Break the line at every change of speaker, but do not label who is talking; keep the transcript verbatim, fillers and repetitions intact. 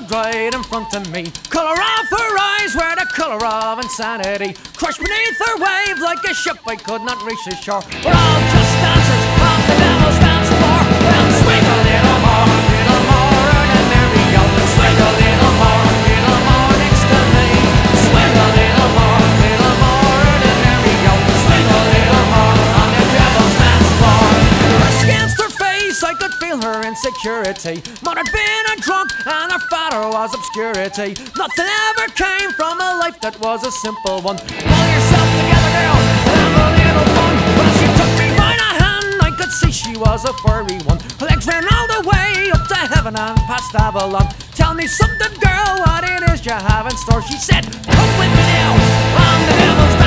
stood right in front of me. Colour of her eyes were the colour of insanity. Crushed beneath her wave like a ship I could not reach the shore. We're all just dancers on the devil's dance floor. Well, swing a little more, little more, and there we go. Swing a little more, little more next to me. Swing a little more, little more, and there we go. Swing a little more on the devil's dance floor. Brushed against her face, I could feel her insecurity. Mother had been a drunk and her father was obscurity. Nothing ever came from a life that was a simple one. Pull yourself together, girl, and have a little fun. Well, she took me by the hand, I could see she was a furry one. Her legs ran all the way up to heaven and past Avalon. Tell me something, girl, what it is you have in store. She said, come with me now, on the devil's